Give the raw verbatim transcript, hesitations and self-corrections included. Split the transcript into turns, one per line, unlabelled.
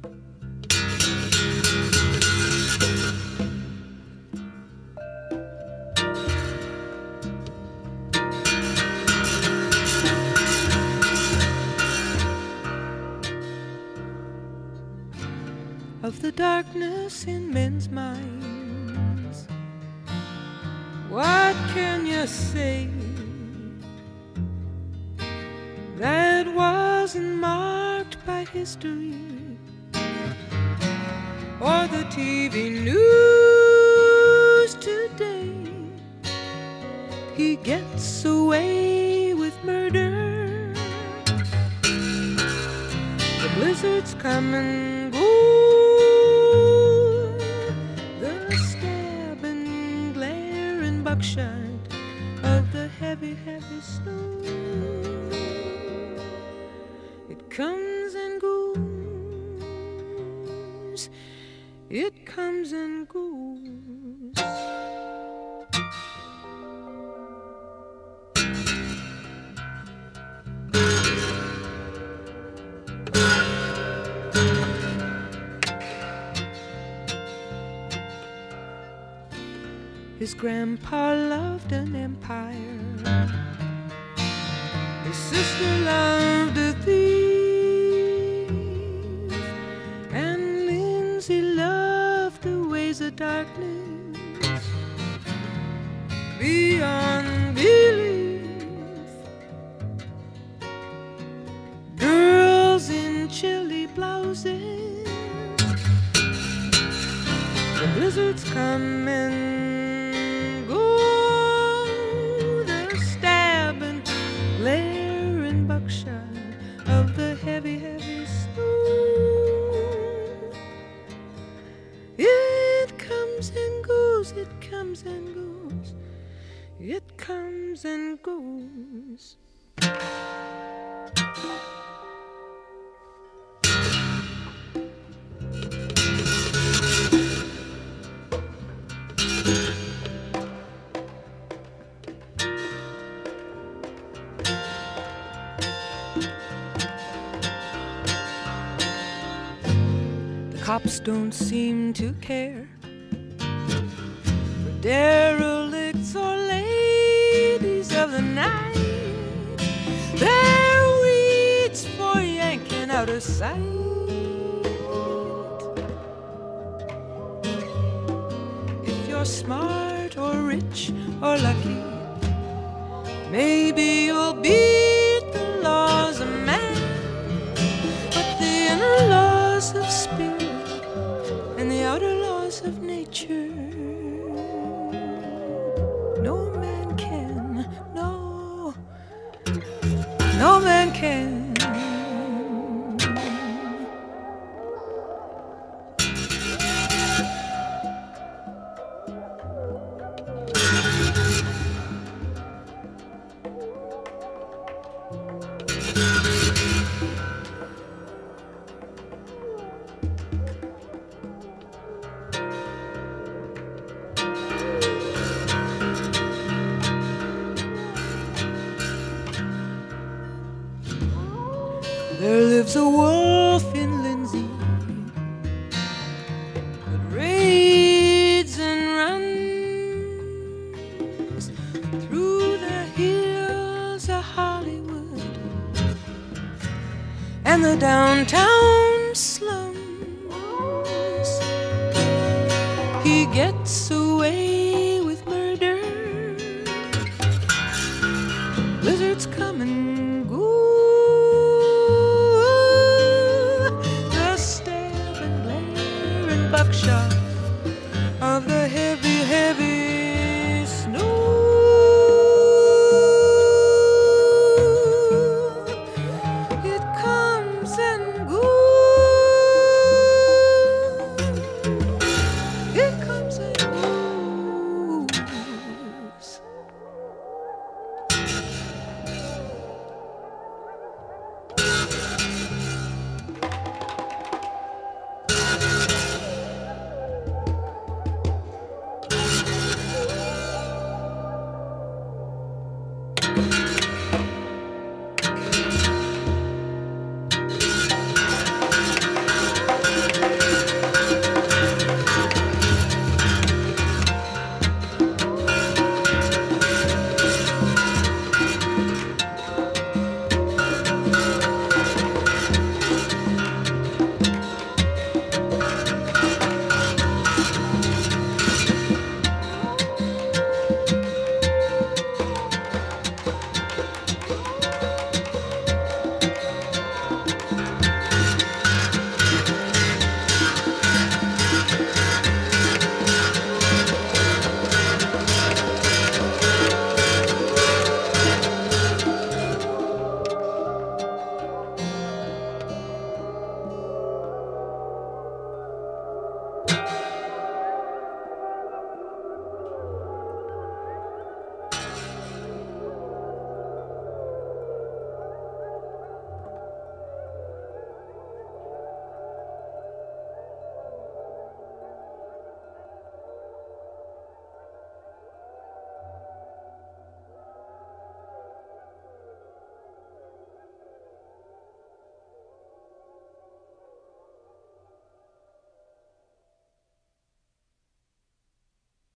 Of the darkness in men's minds, what can you say that wasn't marked by history or the T V news today? He gets away with murder. The blizzards come and go, buckshot of the heavy, heavy snow. It comes and goes, it comes and goes. His grandpa loved an empire. His sister loved a thief. And Lindsay loved the ways of darkness beyond belief. Girls in chilly blouses. The blizzards come and of the heavy, heavy snow. It comes and goes, it comes and goes, it comes and goes. Cops don't seem to care for derelicts or ladies of the night. They're weeds for yanking out of sight. If you're smart or rich or lucky, maybe you'll beat the laws of man. But the inner laws of spirit and the outer laws of nature, no man can, no, no man can. There lives a wolf in Lindsay that raids and runs through the hills of Hollywood and the downtown slums. He gets away